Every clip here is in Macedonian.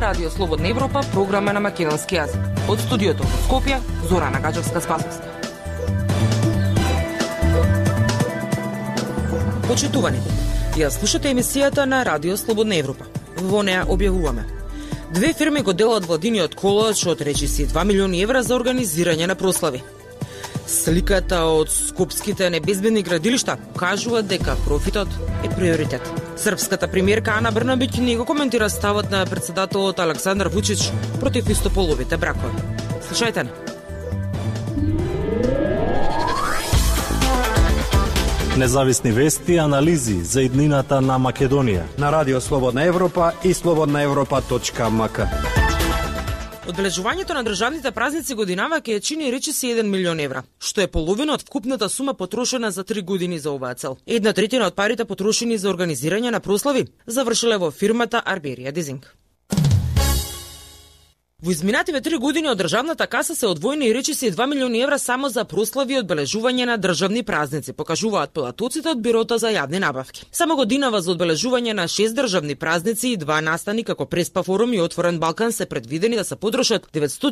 Радио Слободна Европа, програма на македонски јазик. Од студиото во Скопје, Зорана Гаджевска-Спасовска. Почитувани, ја слушате емисијата на Радио Слободна Европа. Во неа објавуваме: две фирми го делат владиниот колач од речиси 2 милиони евра за организирање на прослави. Сликата од скопските небезбедни градилишта кажува дека профитот е приоритет. Српската премиерка Ана Брнабиќ не го коментира ставот на претседателот Александар Вучич против истополовите бракови. Слушајте на. Независни вести и анализи за иднината на Македонија на Радио Слободна Европа и slobodnaevropa.mk. Одбележувањето на државните празници годинава ќе чини речиси 1 милион евра, што е половина од вкупната сума потрошена за 3 години за оваа цел. 1/3 од парите потрошени за организирање на прослави завршиле во фирмата Арберија Дезинг. Во изминативе 3 години од државната каса се одвоени и речиси 2 милиони евра само за прослави и одбележување на државни празници, покажуваат податоците од Бирото за јавни набавки. Само годинава за одбележување на 6 државни празници и 2 настани како Преспа форум и Отворен Балкан се предвидени да се потрошат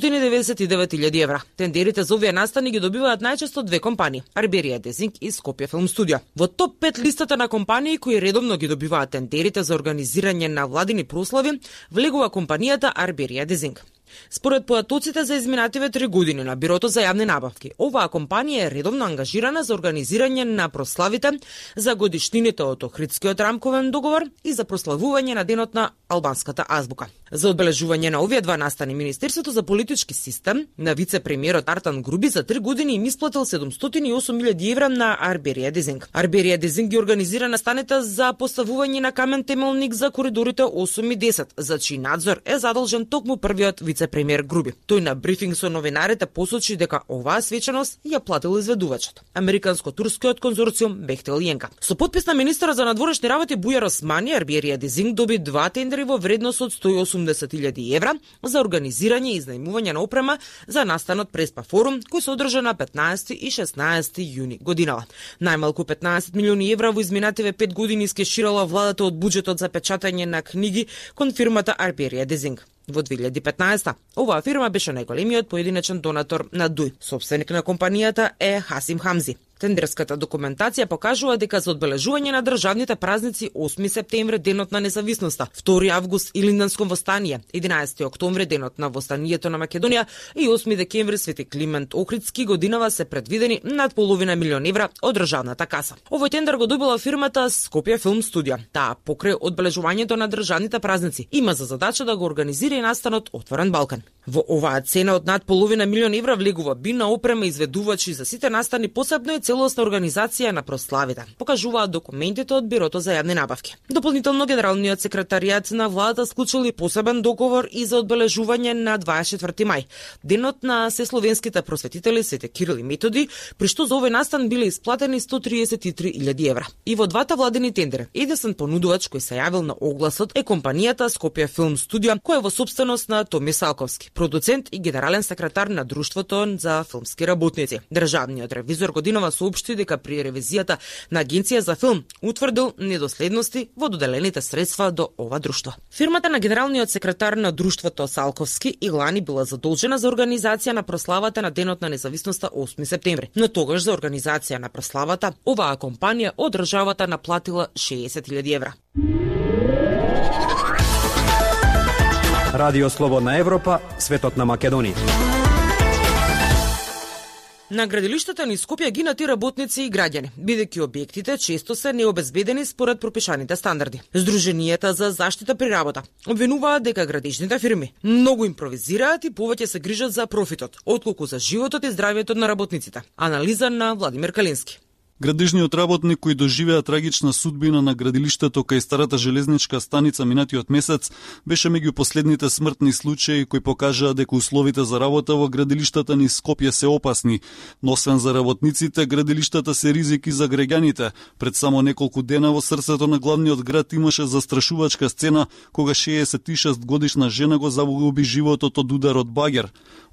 999.000 евра. Тендерите за овие настани ги добиваат најчесто две компании: Арберија Дезинг и Скопје Филм Студио. Во топ 5 листата на компании кои редовно ги добиваат тендерите за организирање на владини прослави влегува компанијата Арберија Дезинг. Според податоците за изминативе 3 години на Бирото за јавни набавки, оваа компанија е редовно ангажирана за организирање на прославите за годишнините од Охридскиот рамковен договор и за прославување на денот на албанската азбука. За одбележување на овие два настани, Министерството за политички систем на вице-премиерот Артан Груби за 3 години им исплатил 708.000 евра на Арберија Дезинг. Арберија Дезинг ги организира настаните за поставување на камен темелник за коридорите 8 и 10, за чиј надзор е задолжен токму првиот вице-премиер Груби. Тој на брифинг со новинарите посочи дека оваа свечаност ја платил изведувачот, американско-турскиот конзорциум Бехтел Јенка. Со подпис на министерот за надворешни работи Бујар Османи, Арберија Дезинг доби 2 тендери во вредност од 180.000 евра за организирање и изнајмување на опрема за настанот Преспа форум, кој се одржа на 15 и 16 јуни годинава. Најмалку 15 милиони евра во изминативе 5 години искеширала владата од буџетот за печатање на книги кон фирмата Арберија Дезинг. Во 2015 оваа фирма беше најголемиот поединечен донатор на ДУЙ. Собственик на компанијата е Хасим Хамзи. Тендерската документација покажува дека за одбележување на државните празници 8 септември денот на независноста, 2 август Илинденско востание, 11 октомври денот на востанието на Македонија и 8 декември Свети Климент Охридски годинава се предвидени над половина милион евра од државната каса. Овој тендер го добила фирмата Скопје Филм Студио. Таа покрај одбележувањето на државните празници има за задача да го организира и настанот Отворен Балкан. Во оваа цена од над половина милион евра влегува бина, опрема, изведувачи за сите настани, посебно и целосна организација на прославите, покажуваат документите од Бирото за јавни набавки. Дополнително, генералниот секретаријат на владата склучил и посебен договор и за одбележување на 24 мај, денот на сесловенските просветители Свети Кирил и Методи, при што за овој настан биле исплатени 133.000 евра. И во двата владени тендери, единствен понудувач кој се јавил на огласот е компанијата Скопје Филм Студио, која е во собственост на Томи Салковски, продуцент и генерален секретар на Друштвото за филмски работници. Државниот ревизор годинава соопшти дека при ревизијата на Агенција за филм утврдил недоследности во доделените средства до ова друштво. Фирмата на генералниот секретар на Друштвото Салковски и лани била задолжена за организација на прославата на денот на независноста 8 септември. Но тогаш за организација на прославата оваа компанија од државата наплатила 60.000 евра. Радио Слободна Европа, светот на Македонија. На градилиштата низ Скопје гинати работници и граѓани, бидејќи објектите често се необезбедени според пропишаните стандарди. Сдруженијата за заштита при работа обвинуваат дека градежните фирми многу импровизираат и повеќе се грижат за профитот, отколку за животот и здравјето на работниците. Анализа на Владимир Калински. Градежниот работник кој доживеа трагична судбина на градилиштето кај старата железничка станица минатиот месец беше меѓу последните смртни случаи кои покажаа дека условите за работа во градилиштата низ Скопје се опасни. Но освен за работниците, градилиштата се ризик и за граѓаните. Пред само неколку дена во срцето на главниот град имаше застрашувачка сцена кога 66 годишна жена го загуби животот од удар од багер.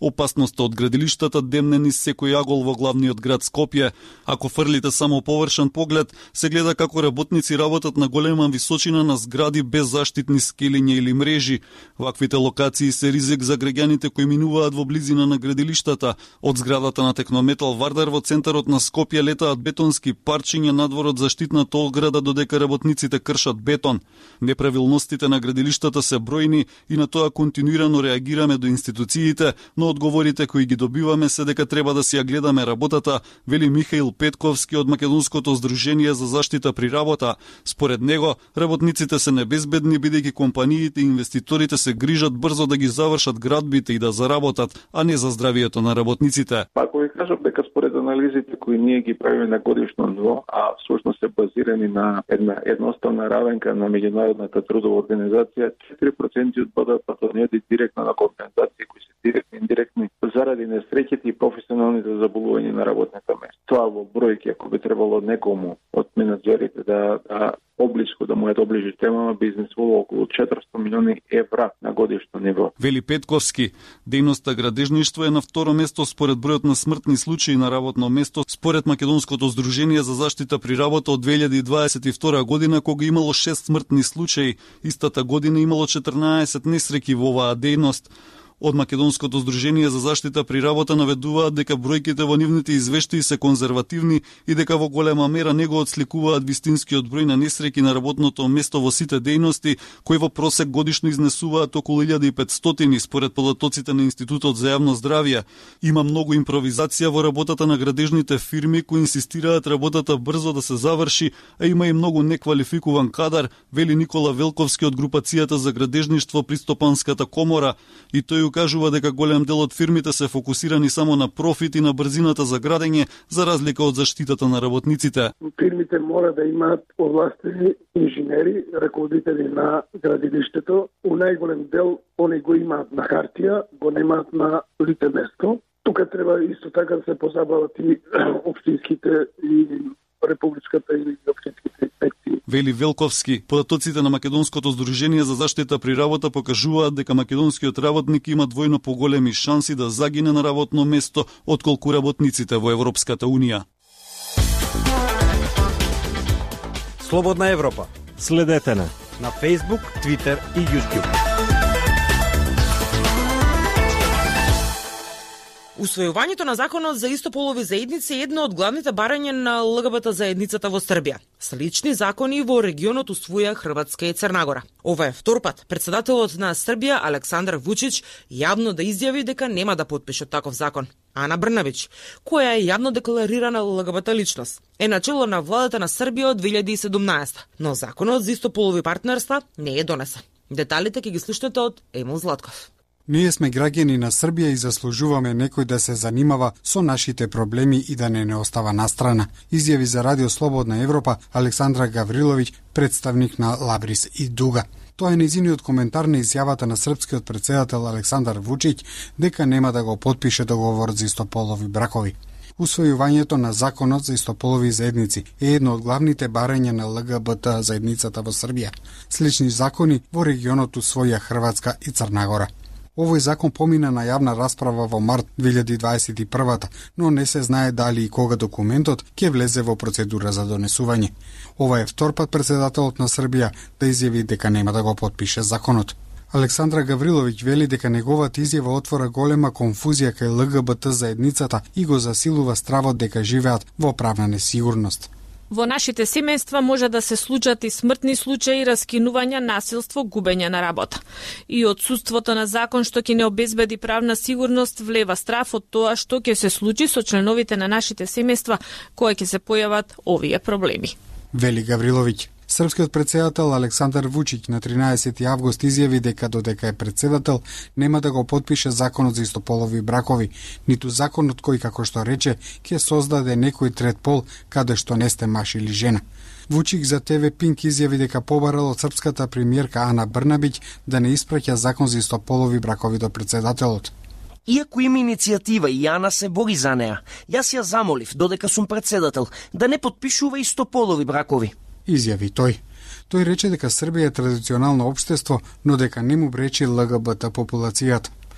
Опасноста од градилиштата демне низ секој агол во главниот град Скопје. Ако фрлите само површен поглед, се гледа како работници работат на голема височина на згради без заштитни скелиња или мрежи. Ваквите локации се ризик за граѓаните кои минуваат во близина на градилиштата. Од зградата на Технометал Вардар во центарот на Скопје летаат бетонски парчиња надвор од заштитната ограда додека работниците кршат бетон. Неправилностите на градилиштата се бројни и на тоа континуирано реагираме до институциите, но одговорите кои ги добиваме се дека треба да си ја гледаме работата, вели Михаил Петковски од Македонското здружение за заштита при работа. Според него, работниците се небезбедни бидејќи компаниите и инвеститорите се грижат брзо да ги завршат градбите и да заработат, а не за здравието на работниците. Ако ви кажам дека според анализите кои ние ги правиме на годишно ниво, а всушност се базирани на една едноставна равенка на Меѓународната трудова организација, 4% од БДП-то не оди директно на компензации кои се директни и индиректни заради несреќите и професионалните заболувања на работното место. Тоа во бројки, ако би требало некому од менаџерите да облиско да му ја доближи темама, би изнесувало околу 400 милиони евра на годишно ниво. Вели Петковски, дејноста градежништво е на второ место според бројот на смртни случаи на работно место според Македонското здружение за заштита при работа од 2022 година, кога имало 6 смртни случаи. Истата година имало 14 несреќи во оваа дејност. Од Македонското здружение за заштита при работа наведуваат дека бројките во нивните извештаи се конзервативни и дека во голема мера не го отсликуваат вистинскиот број на несреќи на работното место во сите дејности, кои во просек годишно изнесуваат околу 1500 според податоците на Институтот за јавно здравје. Има многу импровизација во работата на градежните фирми кои инсистираат работата брзо да се заврши, а има и многу неквалификуван кадар, вели Никола Велковски од групацијата за градежништво при Стопанската комора, и тој кажува дека голем дел од фирмите се фокусирани само на профит и на брзината за градење, за разлика од заштитата на работниците. Фирмите мора да имаат овластени инженери, раководители на градилиштето. У најголем дел они го имаат на хартија, го немаат на лице место. Тука треба исто така да се позабават и општинските и републичката или општинските инспекции. Вели Велковски, податоците на Македонското здружение за заштита при работа покажуваат дека македонскиот работник има двојно поголеми шанси да загине на работно место отколку работниците во Европската Унија. Слободна Европа. Следете на Facebook, Twitter и YouTube. Усвојувањето на законот за истополови заедници е едно од главните барања на ЛГБТ заедницата во Србија. Слични закони во регионот усвоја Хрватска и Црна Гора. Ова е втор пат претседателот на Србија Александар Вучич јавно да изјави дека нема да потпише таков закон. Ана Брнабич, која е јавно декларирана ЛГБТ личност, е начело на владата на Србија од 2017, но законот за истополови партнерства не е донесен. Деталите ќе ги слушнете од Емил Златков. Ние сме граѓани на Србија и заслужуваме некој да се занимава со нашите проблеми и да не остава настрана, изјави за Радио Слободна Европа Александра Гавриловиќ, представник на Лабрис и Дуга. Тоа е нејзиниот коментар на изјавата на српскиот претседател Александар Вучиќ дека нема да го потпише договорот за истополови бракови. Усвојувањето на законот за истополови заедници е едно од главните барања на ЛГБТ заедницата во Србија. Слични закони во регионот усвоја Хрватска и Црна Гора. Овој закон помина на јавна расправа во март 2021, но не се знае дали и кога документот ќе влезе во процедура за донесување. Ова е втор пат претседателот на Србија да изјави дека нема да го потпише законот. Александра Гавриловиќ вели дека неговата изјава отвора голема конфузија кај ЛГБТ заедницата и го засилува стравот дека живеат во правна несигурност. Во нашите семејства може да се случат и смртни случаи, раскинувања, насилство, губење на работа. И отсуството на закон што ќе не обезбеди правна сигурност влева страв од тоа што ќе се случи со членовите на нашите семејства кои ќе се појават овие проблеми. Вели Гавриловиќ. Српскиот претседател Александар Вучиќ на 13 август изјави дека додека е претседател нема да го потпише законот за истополови бракови, ниту законот кој, како што рече, ќе создаде некој трет пол каде што не сте маж или жена. Вучиќ за ТВ Пинк изјави дека побарал од српската премиерка Ана Брнабиќ да не испраќа закон за истополови бракови до претседателот. Иако има иницијатива и Ана се бори за неа, јас ја замолив, додека сум претседател, да не потпишува истополови бракови. Изјави тој. Тој рече дека Србија е традиционално општество, но дека не му бречи ЛГБТ популацијата.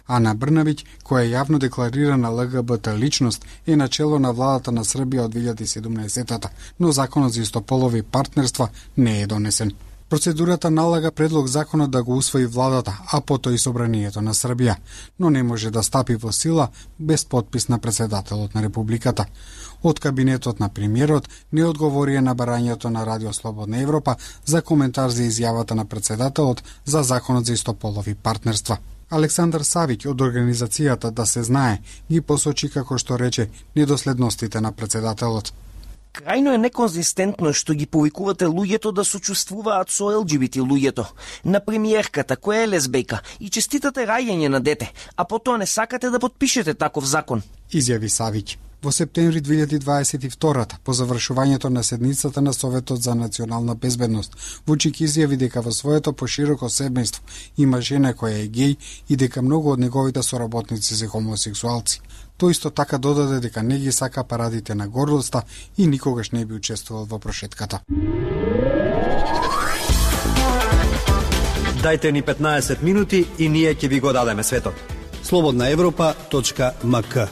Ана Брнавиќ, која е јавно декларирана ЛГБТ личност, е начело на владата на Србија од 2017-та, но законот за истополови партнерства не е донесен. Процедурата налага предлог законот да го усвои владата, а потоа и собранието на Србија, но не може да стапи во сила без подпис на претседателот на Републиката. Од кабинетот на премиерот не одговорија на барањето на Радио Слободна Европа за коментар за изјавата на претседателот за законот за истополови партнерства. Александар Савиќ од организацијата Да се знае ги посочи, како што рече, недоследностите на претседателот. Крајно е неконзистентно што ги повикувате луѓето да сочувствуваат со ЛГБТ луѓето, на премиерката која е лесбејка и честитате раѓање на дете, а потоа не сакате да потпишете таков закон. Изјави Савиќ. Во септември 2022, по завршувањето на седницата на Советот за национална безбедност, Вучик изјави дека во своето пошироко семејство има жена која е геј и дека многу од неговите соработници се хомосексуалци. Тој исто така додаде дека не ги сака парадите на гордоста и никогаш не би учествувал во прошетката. Дајте ни 15 минути и ние ќе ви го дадеме светот. slobodnaevropa.mk.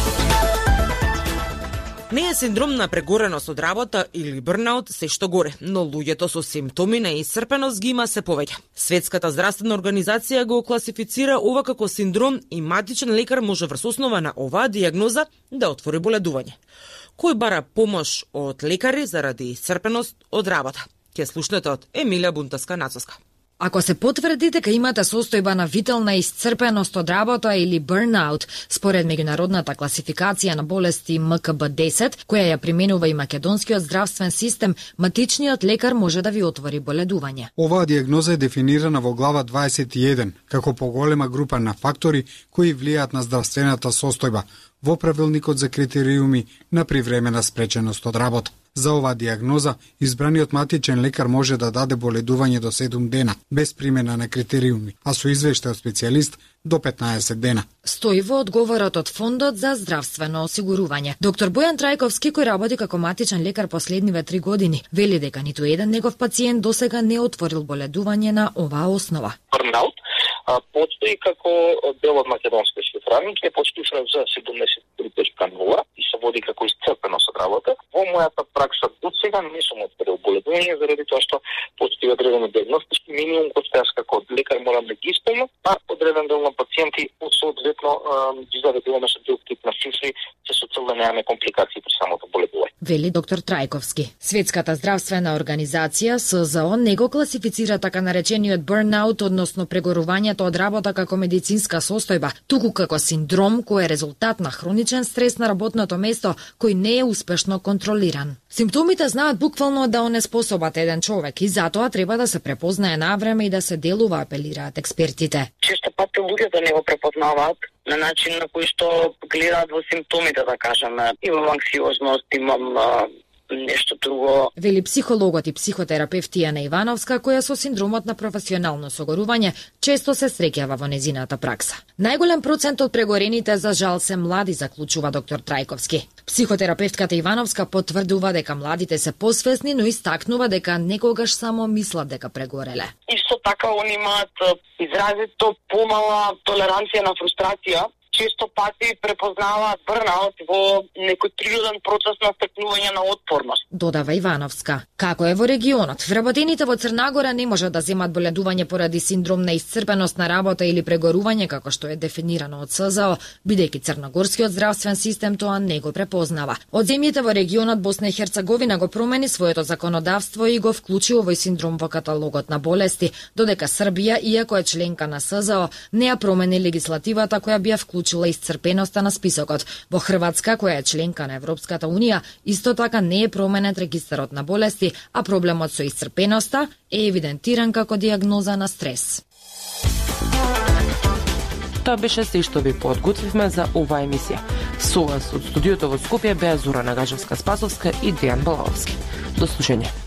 Не е синдром на прегореност од работа или брнаут се што горе, но луѓето со симптоми на исцрпеност ги има се повеќе. Светската здравствена организација го класифицира ова како синдром и матичен лекар може врз основа на оваа дијагноза да отвори боледување. Кој бара помош од лекари заради исцрпеност од работа? Ќе слушнете од Емилија Бунтаска-Нацоска. Ако се потврди дека имате состојба на витална исцрпеност од работа или burnout, според меѓународната класификација на болести МКБ-10, која ја применува и македонскиот здравствен систем, матичниот лекар може да ви отвори боледување. Оваа дијагноза е дефинирана во глава 21 како поголема група на фактори кои влијаат на здравствената состојба во правилникот за критериуми на привремена спреченост од работа. За оваа дијагноза, избраниот матичен лекар може да даде боледување до 7 дена, без примена на критериуми, а со извештај од специјалист до 15 дена. Стои во одговорот од Фондот за здравствено осигурување. Доктор Бојан Трајковски, кој работи како матичен лекар последниве 3 години, вели дека ниту еден негов пациент досега не отворил боледување на оваа основа. Бурнаут постои како дел од македонскиот шифрарник, е почитуван за 73.0 и се води како исцрпеност од работа. Во мојата пракса до сега не сум отворил боледување заради тоа што постои одредени диагностички минимум кој јас како лекар морам да ги исполнам, а одреден дел на пациенти соодветно ги заведуваме со друг тип на цифри, се со цел да немаме компликации при самото боледување. Вели доктор Трајковски. Светската здравствена организација СЗО не го класифицира така наречениот burnout, односно прегорувањето од работа како медицинска состојба, туку како синдром кој е резултат на хроничен стрес на работното место кој не е успешно контролиран. Симптомите знаат буквално да онеспособат еден човек и затоа треба да се препознае на време и да се делува, апелираат експертите. Често пати луѓето не го препознаваат на начин на кој што гледаат во симптомите, да кажеме. Имам анксиозност, имам нешто друго. Вели психологот и психотерапевт Тијана Ивановска, која со синдромот на професионално согорување често се среќава во незината пракса. Најголем процент од прегорените за жал се млади, заклучува доктор Трајковски. Психотерапевтката Ивановска потврдува дека младите се посвесни, но истакнува дека некогаш само мислат дека прегореле. Исто така они имаат изразито помала толеранција на фрустрација. Често пати препознаваат бурнаут во некој природен процес на стекнување на отпорност. Додава Ивановска. Како е во регионот, вработените во Црнагора не можат да земат боледување поради синдром на исцрпеност на работа или прегорување, како што е дефинирано од СЗО, бидејќи црногорскиот здравствен систем тоа не го препознава. Од земјите во регионот Босна и Херцеговина го промени своето законодавство и го вклучи овој синдром во каталогот на болести, додека Србија, иако е членка на СЗО, не ја промени легислативата која би ја вклучила исцрпеноста на списокот. Во Хрватска, која е членка на Европската унија, исто така не е променет регистарот на болести, а проблемот со исцрпеноста е евидентиран како дијагноза на стрес. Тоа беше се што ви подготвивме за оваа емисија. Со вас од студиото во Скопје беа Зора Нагажевска-Спасовска и Дејан Балаовски. До слушање.